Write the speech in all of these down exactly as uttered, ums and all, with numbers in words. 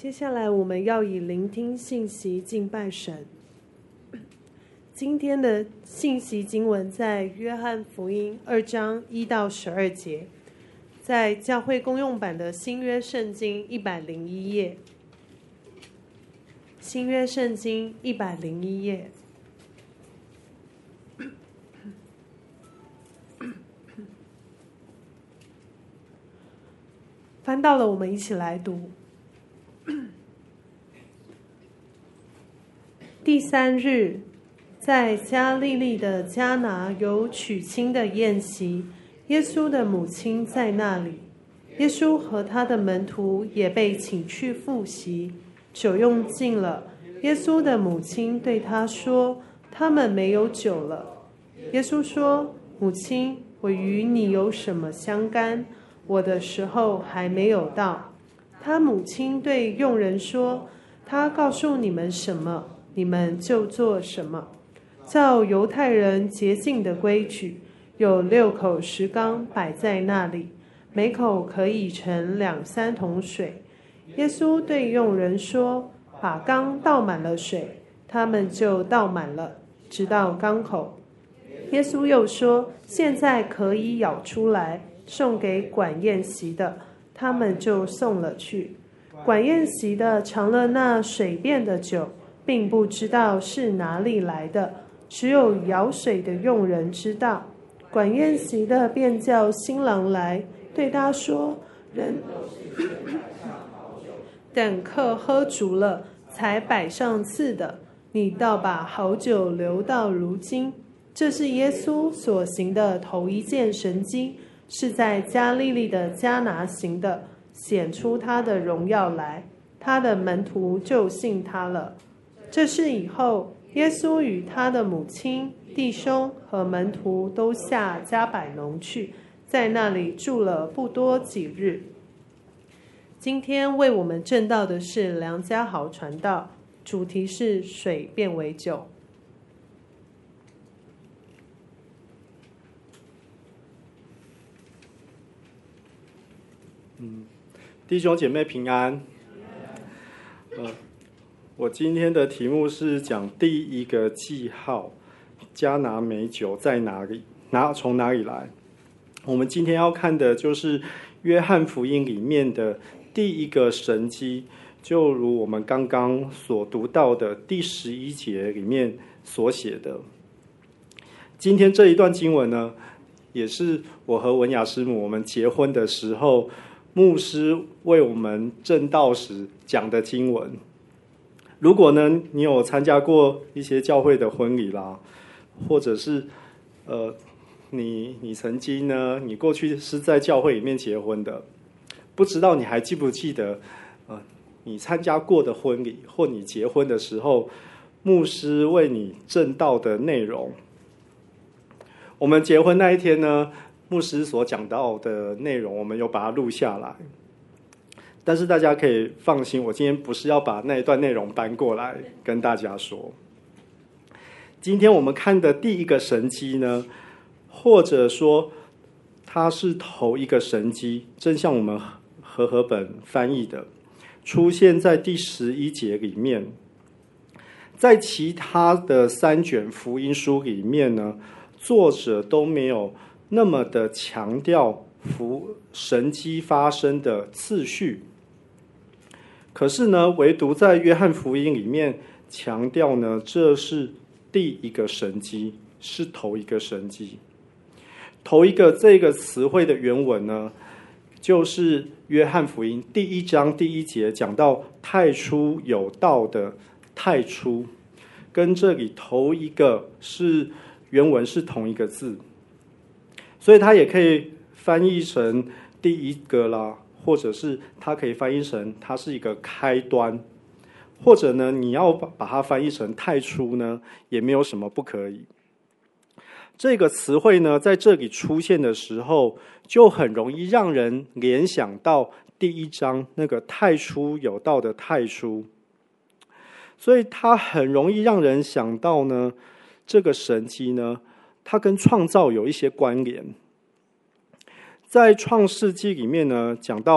接下来我们要以聆听信息敬拜神。今天的信息经文在约翰福音二章一到十二节，在教会公用版的新约圣经一百零一页。新约圣经一百零一页。翻到了，我们一起来读。第三日，在加利利的迦拿有娶亲的宴席，耶稣的母亲在那里。耶稣和他的门徒也被请去赴席，酒用尽了。耶稣的母亲对他说：“他们没有酒了。”耶稣说：“母亲，我与你有什么相干？我的时候还没有到。”他母亲对佣人说：“他告诉你们什么，你们就做什么。照犹太人洁净的规矩，有六口石缸摆在那里，每口可以盛两三桶水。”耶稣对佣人说：“把缸倒满了水。”他们就倒满了，直到缸口。耶稣又说：“现在可以舀出来，送给管宴席的。”他们就送了去。管宴席的尝了那水变的酒，并不知道是哪里来的，只有舀水的佣人知道。管宴席的便叫新郎来，对他说：“人等客喝足了，才摆上次的，你倒把好酒留到如今。”这是耶稣所行的头一件神迹，是在加利利的迦拿行的，显出他的荣耀来，他的门徒就信他了。这事以后，耶稣与他的母亲、弟兄和门徒都下迦百农去，在那里住了不多几日。今天为我们证道的是梁家豪传道，主题是水变为酒。 嗯，弟兄姐妹平安。呃，我今天的题目是讲第一个记号，迦拿美酒在哪里？哪从哪里来？我们今天要看的就是约翰福音里面的第一个神迹，就如我们刚刚所读到的第十一节里面所写的。今天这一段经文呢，也是我和文雅师母我们结婚的时候，牧师为我们证道时讲的经文。如果呢，你有参加过一些教会的婚礼啦，或者是呃，你你曾经呢，你过去是在教会里面结婚的，不知道你还记不记得，呃，你参加过的婚礼或你结婚的时候，牧师为你证道的内容。我们结婚那一天呢，牧师所讲到的内容，我们有把它录下来。但是大家可以放心，我今天不是要把那一段内容搬过来跟大家说。今天我们看的第一个神迹呢，或者说它是头一个神迹，正像我们和合本翻译的，出现在第十一节里面。在其他的三卷福音书里面呢，作者都没有那么的强调福神迹发生的次序，可是呢，唯独在约翰福音里面强调呢，这是第一个神迹，是头一个神迹。头一个这个词汇的原文呢，就是约翰福音第一章第一节讲到太初有道的太初，跟这里头一个是原文是同一个字，所以它也可以翻译成第一个啦，或者是它可以翻译成它是一个开端，或者呢，你要把它翻译成太初呢，也没有什么不可以。这个词汇呢，在这里出现的时候，就很容易让人联想到第一章那个太初有道的太初，所以它很容易让人想到呢，这个神迹呢，它跟创造有一些关联。在创世纪里面呢，讲到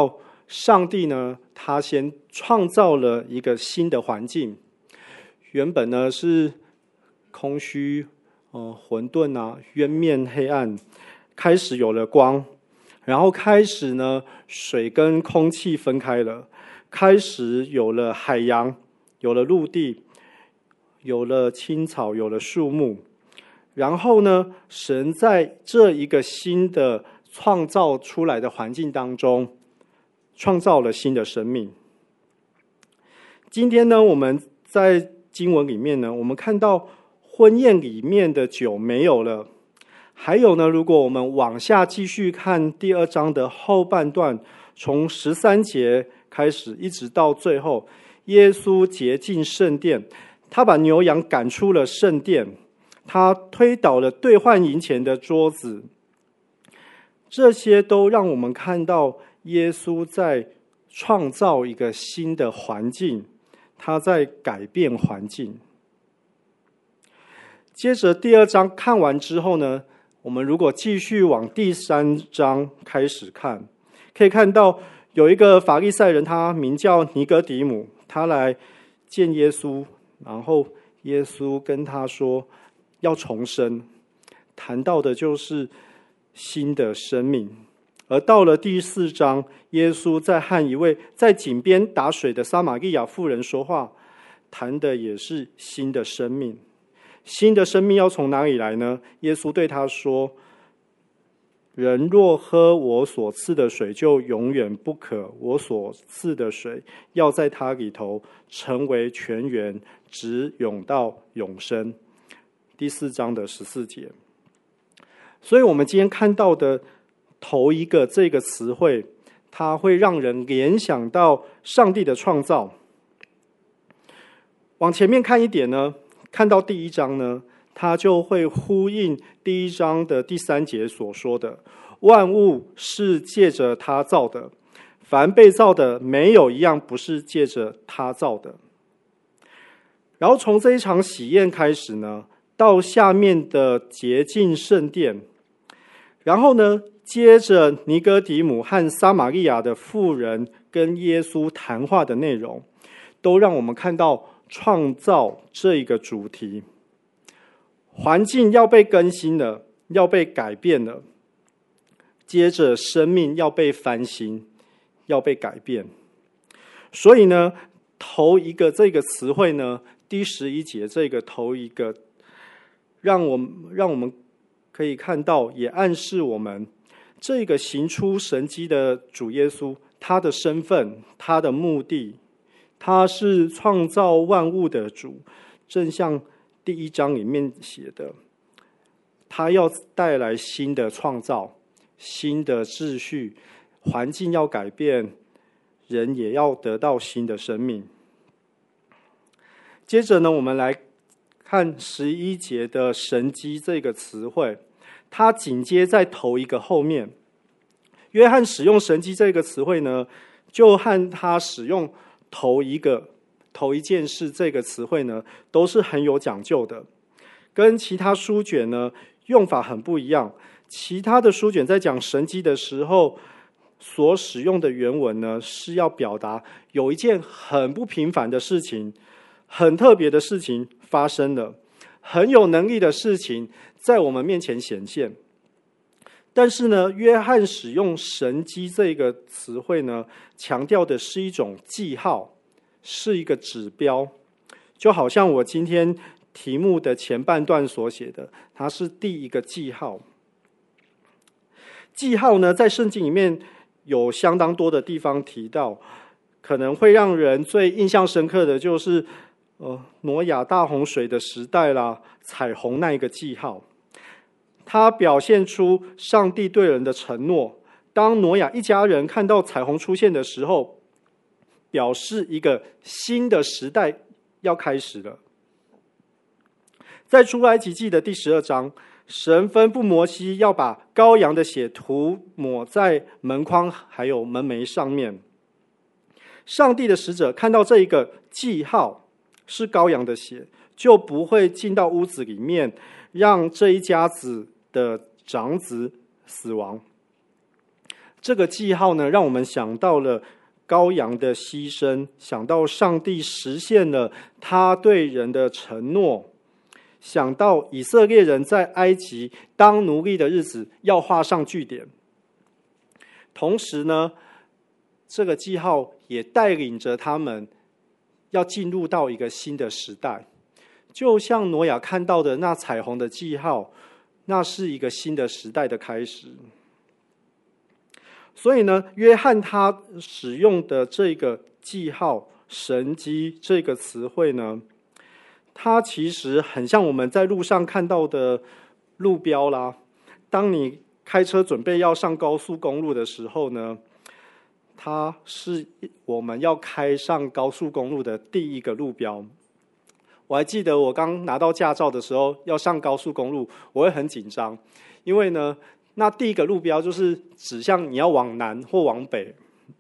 上帝呢，他先创造了一个新的环境，原本呢是空虚、呃混沌啊、渊面黑暗，开始有了光，然后开始呢水跟空气分开了，开始有了海洋，有了陆地，有了青草，有了树木。然后呢，神在这一个新的创造出来的环境当中，创造了新的生命。今天呢，我们在经文里面呢，我们看到婚宴里面的酒没有了。还有呢，如果我们往下继续看第二章的后半段，从十三节开始一直到最后，耶稣洁净圣殿，他把牛羊赶出了圣殿，他推倒了兑换银钱的桌子，这些都让我们看到耶稣在创造一个新的环境，他在改变环境。接着第二章看完之后呢，我们如果继续往第三章开始看，可以看到有一个法利赛人，他名叫尼哥底母，他来见耶稣，然后耶稣跟他说要重生，谈到的就是新的生命。而到了第四章，耶稣在和一位在井边打水的撒玛利亚妇人说话，谈的也是新的生命。新的生命要从哪里来呢？耶稣对他说，人若喝我所赐的水，就永远不渴，我所赐的水要在他里头成为泉源，直涌到永生。第四章的十四节。所以我们今天看到的头一个这个词汇，它会让人联想到上帝的创造。往前面看一点呢，看到第一章呢，它就会呼应第一章的第三节所说的，万物是借着他造的，凡被造的没有一样不是借着他造的。然后从这一场喜宴开始呢，到下面的洁净圣殿，然后呢，接着尼哥底母和撒玛利亚的妇人跟耶稣谈话的内容，都让我们看到创造这一个主题。环境要被更新了，要被改变了，接着生命要被翻新，要被改变。所以呢，头一个这个词汇呢，第十一节这个头一个，让我们让我们可以看到，也暗示我们这个行出神迹的主耶稣，他的身份，他的目的，他是创造万物的主，正像第一章里面写的，他要带来新的创造，新的秩序，环境要改变，人也要得到新的生命。接着呢，我们来看十一节的神迹这个词汇，它紧接在头一个后面。约翰使用神迹这个词汇呢，就和他使用头一个头一件事这个词汇呢，都是很有讲究的，跟其他书卷呢用法很不一样。其他的书卷在讲神迹的时候，所使用的原文呢，是要表达有一件很不平凡的事情，很特别的事情发生了，很有能力的事情在我们面前显现。但是呢，约翰使用神迹这个词汇呢，强调的是一种记号，是一个指标。就好像我今天题目的前半段所写的，它是第一个记号。记号呢，在圣经里面有相当多的地方提到，可能会让人最印象深刻的就是呃，挪亚大洪水的时代啦，彩虹那一个记号，它表现出上帝对人的承诺。当挪亚一家人看到彩虹出现的时候，表示一个新的时代要开始了。在出埃及记的第十二章，神吩咐摩西要把羔羊的血涂抹在门框还有门楣上面。上帝的使者看到这一个记号是羔羊的血，就不会进到屋子里面，让这一家子的长子死亡。这个记号呢，让我们想到了羔羊的牺牲，想到上帝实现了他对人的承诺，想到以色列人在埃及当奴隶的日子要画上句点。同时呢，这个记号也带领着他们要进入到一个新的时代，就像挪亚看到的那彩虹的记号，那是一个新的时代的开始。所以呢，约翰他使用的这个记号神迹这个词汇呢，它其实很像我们在路上看到的路标啦。当你开车准备要上高速公路的时候呢，它是我们要开上高速公路的第一个路标。我还记得我刚拿到驾照的时候，要上高速公路，我会很紧张，因为呢，那第一个路标就是指向你要往南或往北。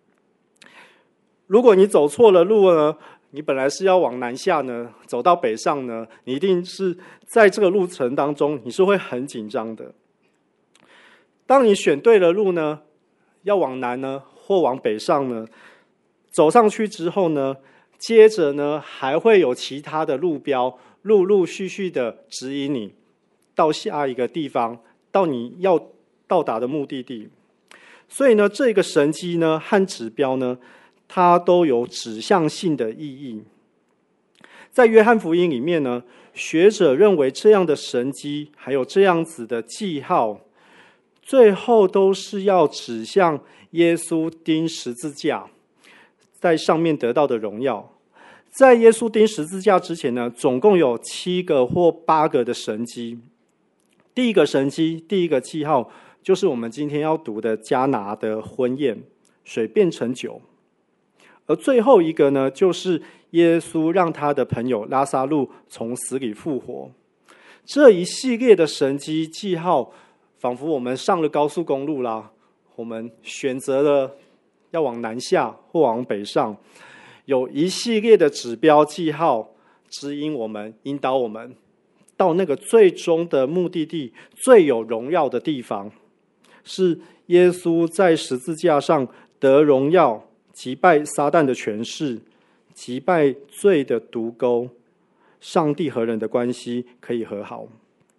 如果你走错了路呢，你本来是要往南下呢，走到北上呢，你一定是在这个路程当中，你是会很紧张的。当你选对了路呢，要往南呢，或往北上呢，走上去之后呢，接着呢，还会有其他的路标，陆陆续续的指引你到下一个地方，到你要到达的目的地。所以呢，这个神迹呢和指标呢，它都有指向性的意义。在约翰福音里面呢，学者认为这样的神迹还有这样子的记号，最后都是要指向耶稣钉十字架在上面得到的荣耀。在耶稣钉十字架之前呢，总共有七个或八个的神迹。第一个神迹，第一个记号，就是我们今天要读的迦拿的婚宴，水变成酒。而最后一个呢，就是耶稣让他的朋友拉撒路从死里复活。这一系列的神迹记号，仿佛我们上了高速公路啦，我们选择了要往南下或往北上，有一系列的指标记号指引我们，引导我们到那个最终的目的地，最有荣耀的地方，是耶稣在十字架上得荣耀，击败撒旦的权势，击败罪的毒钩，上帝和人的关系可以和好。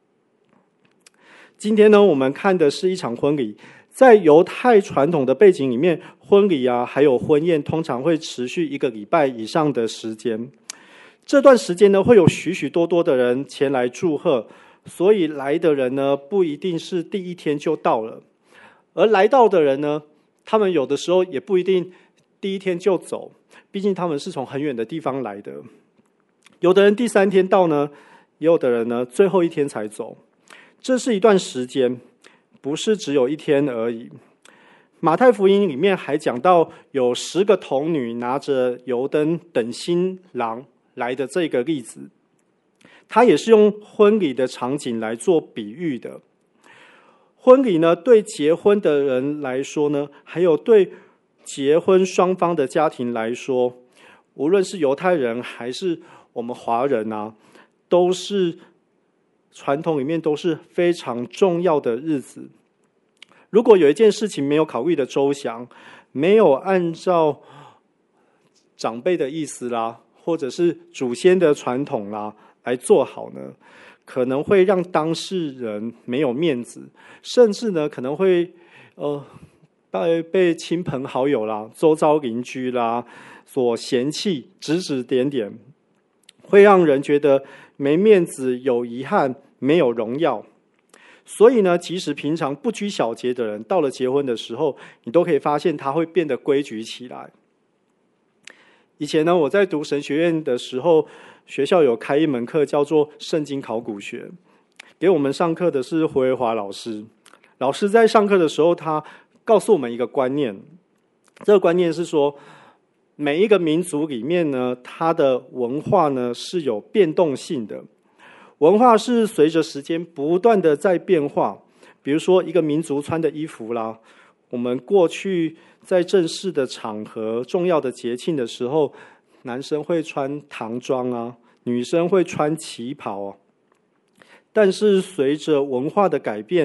今天呢，我们看的是一场婚礼。在犹太传统的背景里面，婚礼啊，还有婚宴，通常会持续一个礼拜以上的时间。这段时间呢，会有许许多多的人前来祝贺，所以来的人呢，不一定是第一天就到了，而来到的人呢，他们有的时候也不一定第一天就走，毕竟他们是从很远的地方来的。有的人第三天到呢，也有的人呢，最后一天才走。这是一段时间，不是只有一天而已。马太福音里面还讲到有十个童女拿着油灯等新郎来的这个例子，它也是用婚礼的场景来做比喻的。婚礼呢，对结婚的人来说呢，还有对结婚双方的家庭来说，无论是犹太人还是我们华人啊，都是传统里面都是非常重要的日子。如果有一件事情没有考虑的周详，没有按照长辈的意思啦，或者是祖先的传统啦来做好呢，可能会让当事人没有面子，甚至呢可能会呃被被亲朋好友啦、周遭邻居啦所嫌弃，指指点点，会让人觉得没面子、有遗憾、没有荣耀。所以呢，即使平常不拘小节的人，到了结婚的时候，你都可以发现他会变得规矩起来。以前呢，我在读神学院的时候，学校有开一门课叫做圣经考古学，给我们上课的是胡维华老师。老师在上课的时候，他告诉我们一个观念，这个观念是说，每一个民族里面呢，它的文化呢是有变动性的。文化是随着时间不断的在变化，比如说一个民族穿的衣服啦，我们过去在正式的场合、重要的节庆的时候，男生会穿唐装啊，女生会穿旗袍啊。但是随着文化的改变，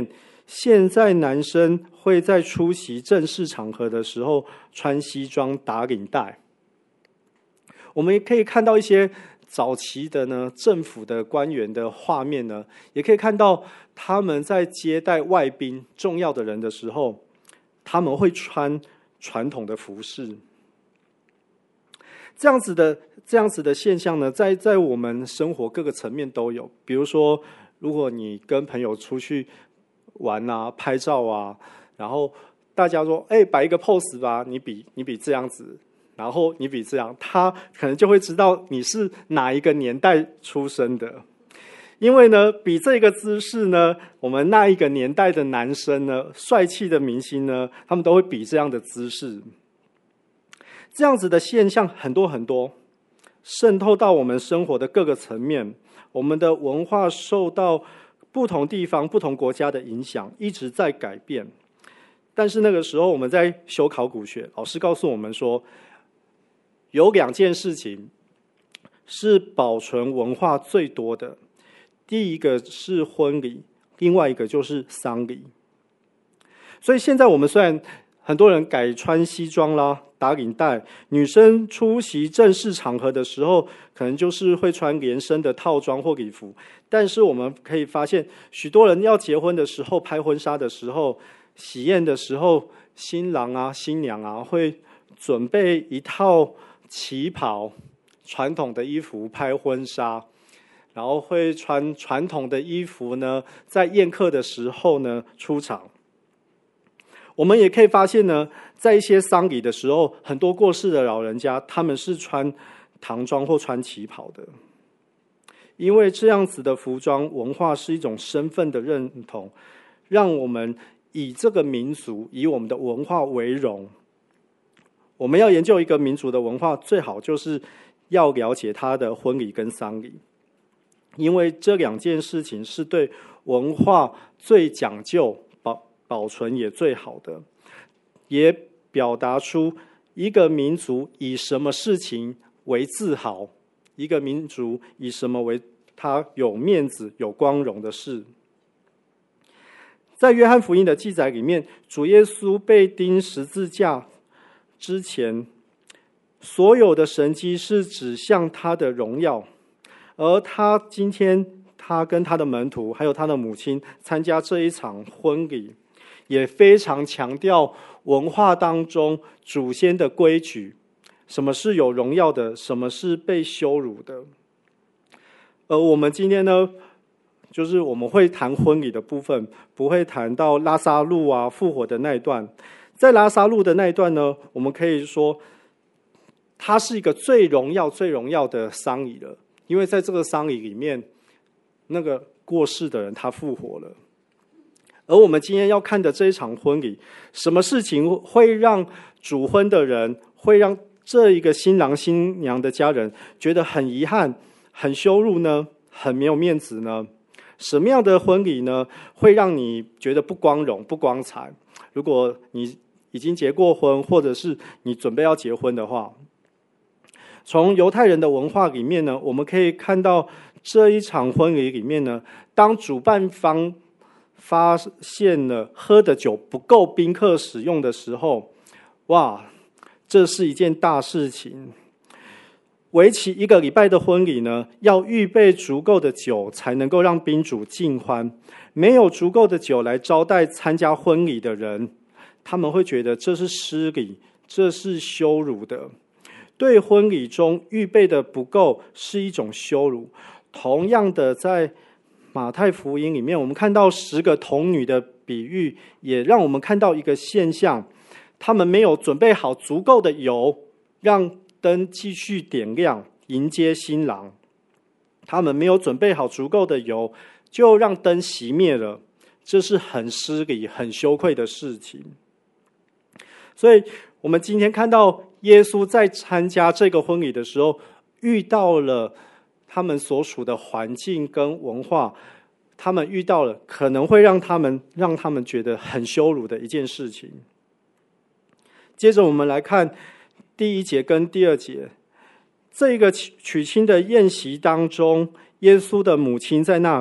现在男生会在出席正式场合的时候穿西装打领带。我们也可以看到一些早期的呢政府的官员的画面呢，也可以看到他们在接待外宾重要的人的时候，他们会穿传统的服饰。这样子的这样子的现象呢，在在我们生活各个层面都有。比如说，如果你跟朋友出去玩啊、拍照啊，然后大家说：“哎，摆一个 pose 吧，你比你比这样子，然后你比这样。”他可能就会知道你是哪一个年代出生的，因为呢，比这个姿势呢，我们那一个年代的男生呢，帅气的明星呢，他们都会比这样的姿势。这样子的现象很多很多，渗透到我们生活的各个层面。我们的文化受到不同地方、不同国家的影响，一直在改变。但是那个时候我们在修考古学，老师告诉我们说，有两件事情是保存文化最多的，第一个是婚礼，另外一个就是丧礼。所以现在我们虽然很多人改穿西装啦、打领带，女生出席正式场合的时候，可能就是会穿连身的套装或礼服。但是我们可以发现，许多人要结婚的时候、拍婚纱的时候、喜宴的时候，新郎啊、新娘啊会准备一套旗袍、传统的衣服拍婚纱，然后会穿传统的衣服呢，在宴客的时候呢出场。我们也可以发现呢，在一些丧礼的时候，很多过世的老人家他们是穿唐装或穿旗袍的，因为这样子的服装文化是一种身份的认同，让我们以这个民族、以我们的文化为荣。我们要研究一个民族的文化，最好就是要了解他的婚礼跟丧礼，因为这两件事情是对文化最讲究、保存也最好的，也表达出一个民族以什么事情为自豪，一个民族以什么为他有面子、有光荣的事。在约翰福音的记载里面，主耶稣被钉十字架之前，所有的神迹是指向他的荣耀，而他今天他跟他的门徒还有他的母亲参加这一场婚礼，也非常强调文化当中祖先的规矩，什么是有荣耀的，什么是被羞辱的。而我们今天呢，就是我们会谈婚礼的部分，不会谈到拉撒路啊复活的那一段。在拉撒路的那一段呢，我们可以说它是一个最荣耀最荣耀的丧礼了，因为在这个丧礼里面，那个过世的人他复活了。而我们今天要看的这一场婚礼，什么事情会让主婚的人，会让这一个新郎新娘的家人觉得很遗憾、很羞辱呢？很没有面子呢？什么样的婚礼呢，会让你觉得不光荣、不光彩？如果你已经结过婚，或者是你准备要结婚的话，从犹太人的文化里面呢，我们可以看到这一场婚礼里面呢，当主办方发现了喝的酒不够宾客使用的时候，哇，这是一件大事情。为期一个礼拜的婚礼呢，要预备足够的酒才能够让宾主尽欢。没有足够的酒来招待参加婚礼的人，他们会觉得这是失礼，这是羞辱的。对婚礼中预备的不够是一种羞辱。同样的，在马太福音里面，我们看到十个童女的比喻，也让我们看到一个现象：他们没有准备好足够的油，让灯继续点亮，迎接新郎。他们没有准备好足够的油，就让灯熄灭了，这是很失礼、很羞愧的事情。所以，我们今天看到耶稣在参加这个婚礼的时候，遇到了他们所处的环境跟文化，他们遇到了可能会让他们让他们觉得很羞辱的一件事情。接着我们来看第一节跟第二节，这个娶亲的宴席当中，耶稣的母亲在那里，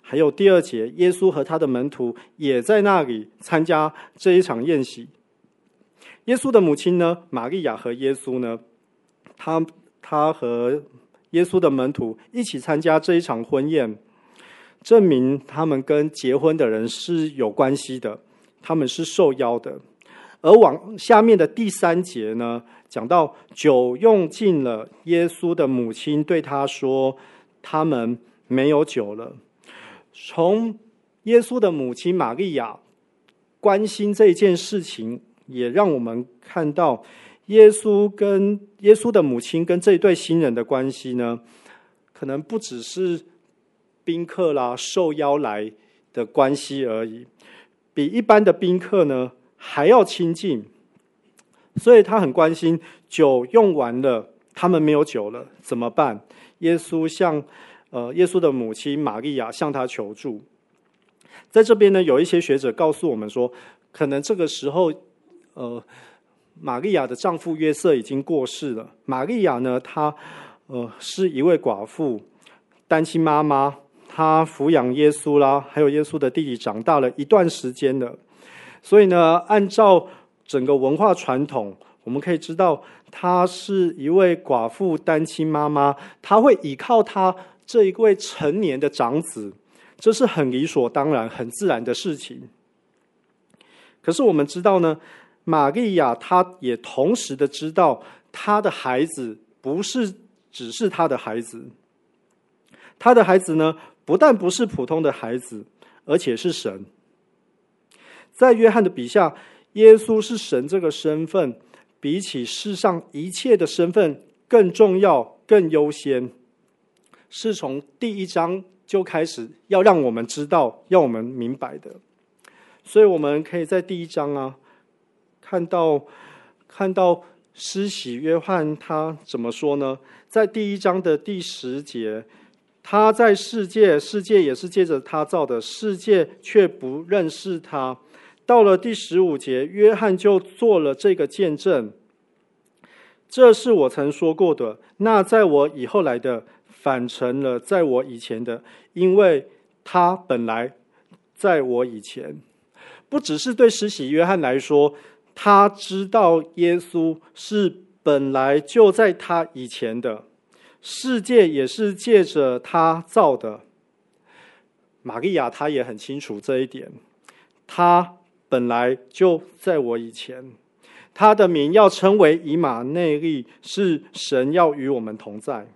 还有第二节，耶稣和他的门徒也在那里参加这一场宴席。耶稣的母亲呢，玛利亚和耶稣呢，他他和耶稣的门徒一起参加这一场婚宴，证明他们跟结婚的人是有关系的，他们是受邀的。而往下面的第三节呢，讲到酒用尽了，耶稣的母亲对他说，他们没有酒了。从耶稣的母亲玛利亚关心这件事情，也让我们看到耶稣跟耶稣的母亲跟这一对新人的关系呢，可能不只是宾客啦、受邀来的关系而已，比一般的宾客呢还要亲近。所以他很关心，酒用完了，他们没有酒了，怎么办？耶稣向呃耶稣的母亲玛利亚向他求助。在这边呢，有一些学者告诉我们说，可能这个时候，呃，玛利亚的丈夫约瑟已经过世了。玛利亚呢，她呃是一位寡妇，单亲妈妈，她抚养耶稣啦，还有耶稣的弟弟长大了一段时间了。所以呢，按照整个文化传统，我们可以知道，她是一位寡妇单亲妈妈，她会依靠她这一位成年的长子，这是很理所当然、很自然的事情。可是我们知道呢，玛利亚她也同时的知道，她的孩子不是只是她的孩子，她的孩子呢，不但不是普通的孩子，而且是神。在约翰的笔下，耶稣是神这个身份，比起世上一切的身份更重要、更优先，是从第一章就开始要让我们知道、要我们明白的。所以我们可以在第一章啊，看到看到施洗约翰他怎么说呢？在第一章的第十节，他在世界，世界也是借着他造的，世界却不认识他。到了第十五节，约翰就做了这个见证，这是我曾说过的，那在我以后来的反成了在我以前的，因为他本来在我以前。不只是对施洗约翰来说，他知道耶稣是本来就在他以前的，世界也是借着他造的。玛利亚她也很清楚这一点，他本来就在我以前，他的名要称为以马内利，是神要与我们同在。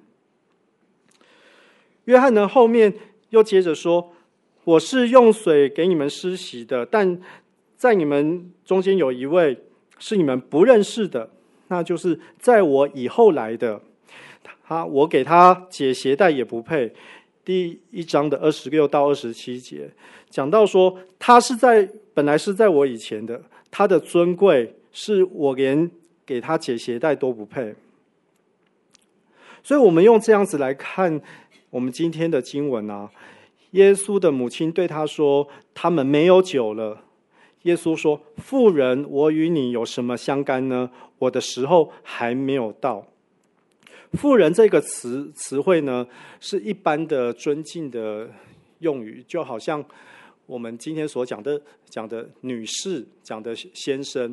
约翰呢，后面又接着说，我是用水给你们施洗的，但在你们中间有一位是你们不认识的，那就是在我以后来的，他我给他解鞋带也不配。第一章的二十六到二十七节讲到说，他是在本来是在我以前的，他的尊贵是我连给他解鞋带都不配。所以我们用这样子来看我们今天的经文啊，耶稣的母亲对他说，他们没有酒了。耶稣说，妇人，我与你有什么相干呢？我的时候还没有到。妇人这个词词汇呢，是一般的尊敬的用语，就好像我们今天所讲的讲的女士，讲的先生。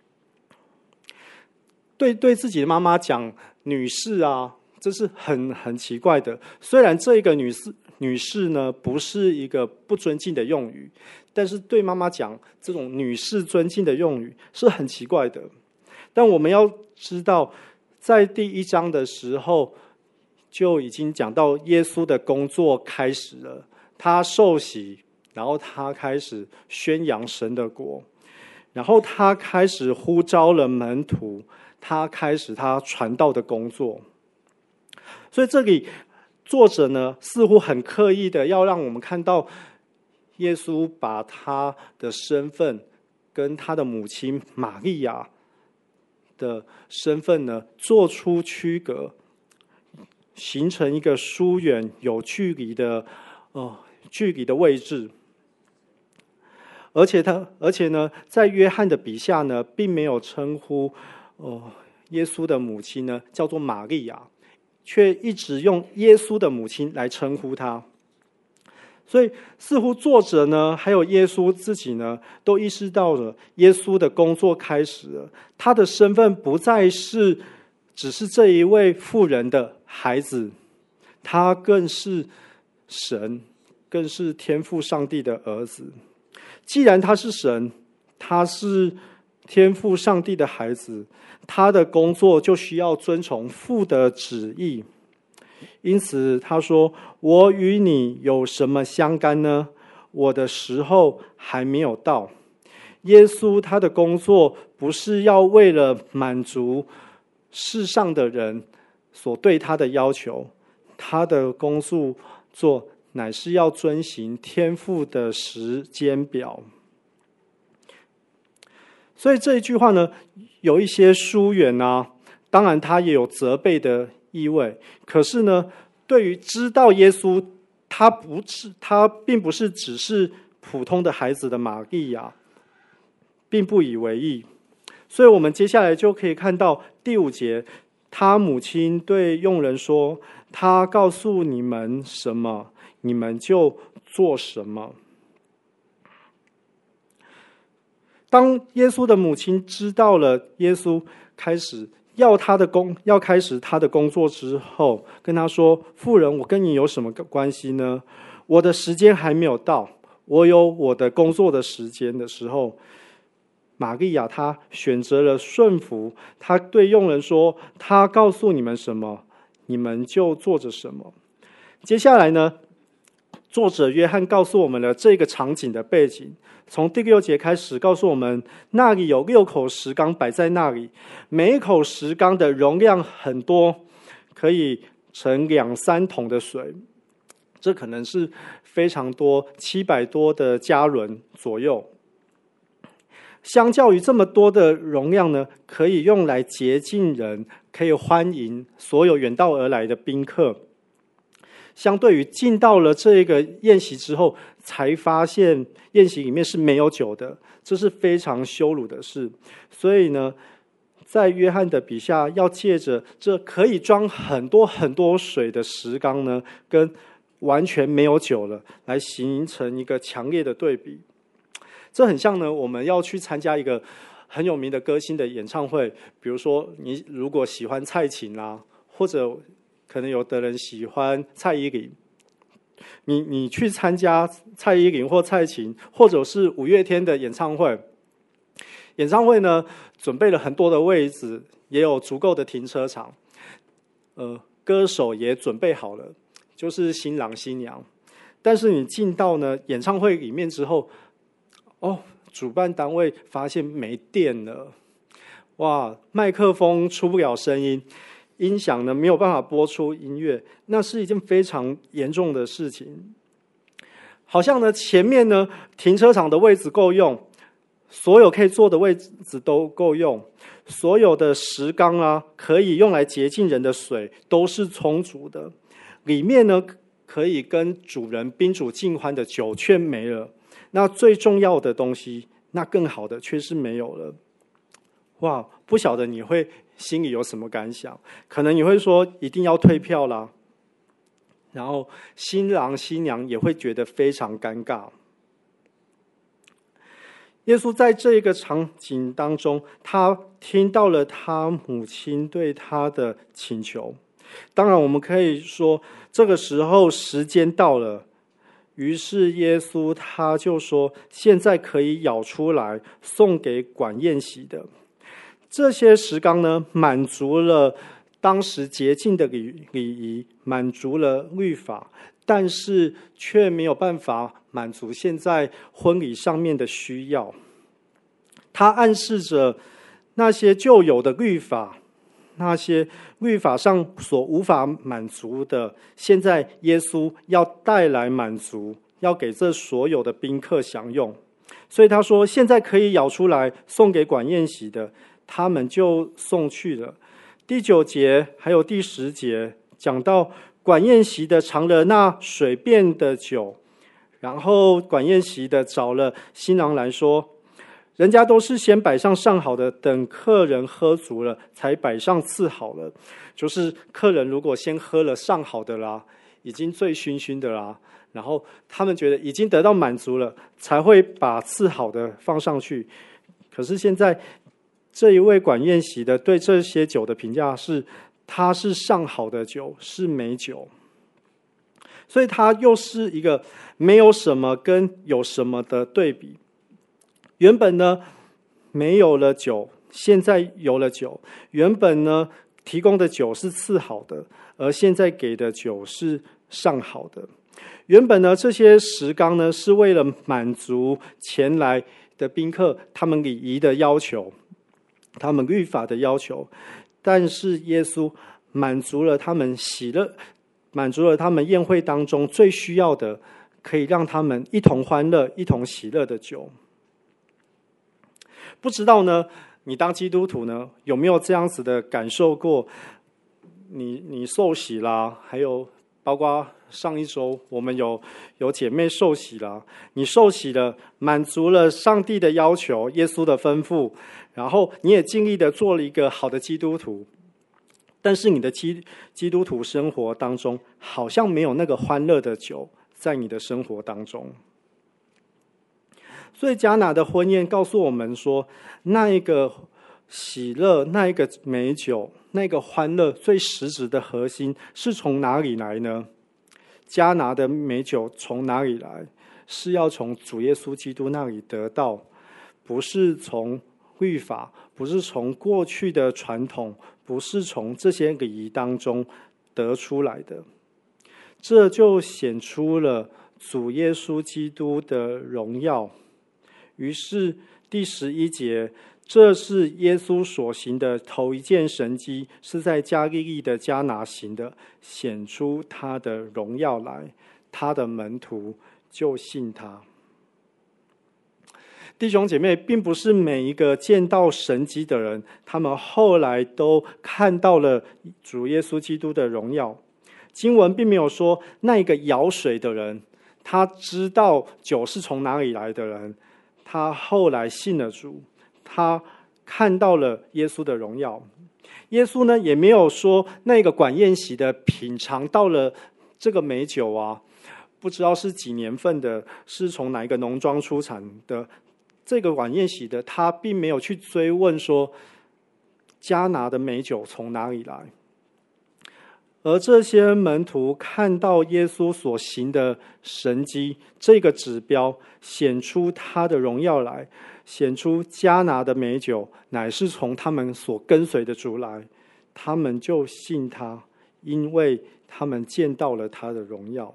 对对自己的妈妈讲女士啊，这是很很奇怪的。虽然这个女士女士呢不是一个不尊敬的用语，但是对妈妈讲这种女士尊敬的用语是很奇怪的。但我们要知道，在第一章的时候就已经讲到耶稣的工作开始了，他受洗，然后他开始宣扬神的国，然后他开始呼召了门徒，他开始他传道的工作。所以这里作者呢似乎很刻意的要让我们看到耶稣把他的身份跟他的母亲玛利亚的身份呢做出区隔，形成一个疏远有距离的呃距离的位置。而且他而且呢在约翰的笔下呢并没有称呼呃耶稣的母亲呢叫做玛利亚，却一直用耶稣的母亲来称呼他。 所以似乎作者呢，还有耶稣自己呢，都意识到了耶稣的工作开始了。他的身份不再是只是这一位妇人的孩子，他更是神，更是天父上帝的儿子。既然他是神，他是天父上帝的孩子，他的工作就需要遵从父的旨意。因此他说，我与你有什么相干呢？我的时候还没有到。耶稣他的工作不是要为了满足世上的人所对他的要求，他的工作乃是要遵行天父的时间表。所以这一句话呢，有一些疏远啊，当然他也有责备的意味。可是呢，对于知道耶稣他不是他并不是只是普通的孩子的玛利亚，并不以为意。所以我们接下来就可以看到第五节，他母亲对佣人说，他告诉你们什么，你们就做什么。当耶稣的母亲知道了耶稣开始要他的工要开始他的工作之后，跟他说，妇人，我跟你有什么关系呢？我的时间还没有到，我有我的工作的时间的时候，玛利亚她选择了顺服，她对佣人说，她告诉你们什么，你们就做着什么。接下来呢，作者约翰告诉我们了这个场景的背景。从第六节开始告诉我们，那里有六口石缸摆在那里，每一口石缸的容量很多，可以盛两三桶的水，这可能是非常多，七百多的加仑左右。相较于这么多的容量呢，可以用来洁净人，可以欢迎所有远道而来的宾客。相对于进到了这个宴席之后，才发现宴席里面是没有酒的，这是非常羞辱的事。所以呢，在约翰的笔下，要借着这可以装很多很多水的石缸呢，跟完全没有酒了，来形成一个强烈的对比。这很像呢，我们要去参加一个很有名的歌星的演唱会，比如说你如果喜欢蔡琴啦，或者可能有的人喜欢蔡依林，你你去参加蔡依林或蔡琴，或者是五月天的演唱会。演唱会呢，准备了很多的位置，也有足够的停车场，呃，歌手也准备好了，就是新郎新娘。但是你进到呢演唱会里面之后，哦，主办单位发现没电了，哇，麦克风出不了声音。音响呢没有办法播出音乐，那是一件非常严重的事情。好像呢前面呢停车场的位置够用，所有可以坐的位置都够用，所有的石缸啊可以用来洁净人的水都是充足的，里面呢可以跟主人宾主尽欢的酒却没了，那最重要的东西，那更好的却是没有了。哇，不晓得你会心里有什么感想？可能你会说一定要退票啦，然后新郎新娘也会觉得非常尴尬。耶稣在这个场景当中，他听到了他母亲对他的请求。当然我们可以说这个时候时间到了，于是耶稣他就说，现在可以舀出来送给管宴席的。这些石缸呢，满足了当时洁净的礼礼仪，满足了律法，但是却没有办法满足现在婚礼上面的需要。它暗示着那些旧有的律法，那些律法上所无法满足的，现在耶稣要带来满足，要给这所有的宾客享用。所以他说，现在可以舀出来送给管宴席的，他们就送去了。第九节还有第十节讲到管宴席的尝了那水变的酒，然后管宴席的找了新郎来说，人家都是先摆上上好的，等客人喝足了才摆上次好了。就是客人如果先喝了上好的啦，已经醉醺醺的啦， 然后他们觉得已经得到满足了，才会把次好的放上去。可是现在这一位管宴席的对这些酒的评价是，它是上好的酒，是美酒。所以它又是一个没有什么跟有什么的对比。原本呢没有了酒，现在有了酒。原本呢提供的酒是次好的，而现在给的酒是上好的。原本呢这些石缸呢是为了满足前来的宾客他们礼仪的要求，他们律法的要求，但是耶稣满足了他们喜乐，满足了他们宴会当中最需要的，可以让他们一同欢乐、一同喜乐的酒。不知道呢，你当基督徒呢，有没有这样子的感受过？你你受洗啦，还有包括上一周我们有有姐妹受洗啦，你受洗了，满足了上帝的要求、耶稣的吩咐，然后你也尽力的做了一个好的基督徒。但是你的基基督徒生活当中，好像没有那个欢乐的酒在你的生活当中。所以迦拿的婚宴告诉我们说，那一个喜乐，那一个美酒，那个欢乐最实质的核心是从哪里来呢？迦拿的美酒从哪里来？是要从主耶稣基督那里得到，不是从律法，不是从过去的传统，不是从这些礼仪当中得出来的。这就显出了主耶稣基督的荣耀。于是第十一节，这是耶稣所行的头一件神迹，是在加利利的迦拿行的，显出他的荣耀来，他的门徒就信他。弟兄姐妹，并不是每一个见到神迹的人，他们后来都看到了主耶稣基督的荣耀。经文并没有说那一个舀水的人，他知道酒是从哪里来的人，他后来信了主，他看到了耶稣的荣耀。耶稣呢，也没有说那个管宴席的品尝到了这个美酒啊，不知道是几年份的，是从哪一个农庄出产的。这个管宴席的，他并没有去追问说迦拿的美酒从哪里来。而这些门徒看到耶稣所行的神迹，这个指标显出他的荣耀来，显出迦拿的美酒乃是从他们所跟随的主来，他们就信他，因为他们见到了他的荣耀。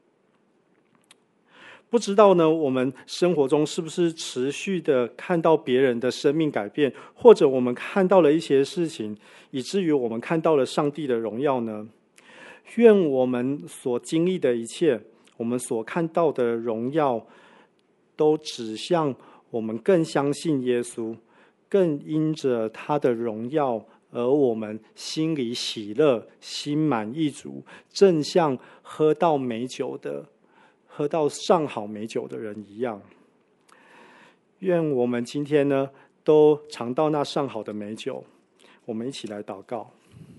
不知道呢，我们生活中是不是持续的看到别人的生命改变，或者我们看到了一些事情，以至于我们看到了上帝的荣耀呢？愿我们所经历的一切，我们所看到的荣耀，都指向我们更相信耶稣，更因着他的荣耀，而我们心里喜乐，心满意足，正像喝到美酒的喝到上好美酒的人一样。愿我们今天呢，都尝到那上好的美酒。我们一起来祷告。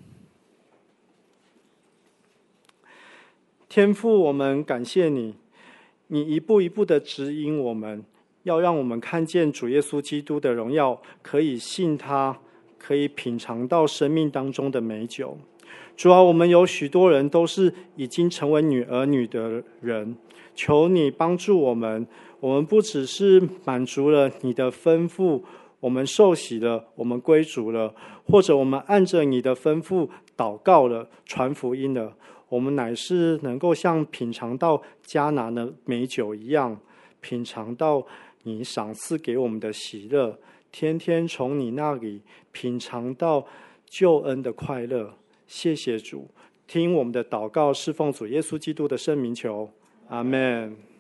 天父，我们感谢你，你一步一步的指引我们，要让我们看见主耶稣基督的荣耀，可以信他，可以品尝到生命当中的美酒。主啊，我们有许多人都是已经成为女儿女的人，求你帮助我们，我们不只是满足了你的吩咐，我们受洗了，我们归主了，或者我们按着你的吩咐祷告了，传福音了，我们乃是能够像品尝到迦拿的美酒一样，品尝到你赏赐给我们的喜乐，天天从你那里品尝到救恩的快乐。谢谢主，听我们的祷告，侍奉主耶稣基督的圣名求，阿们。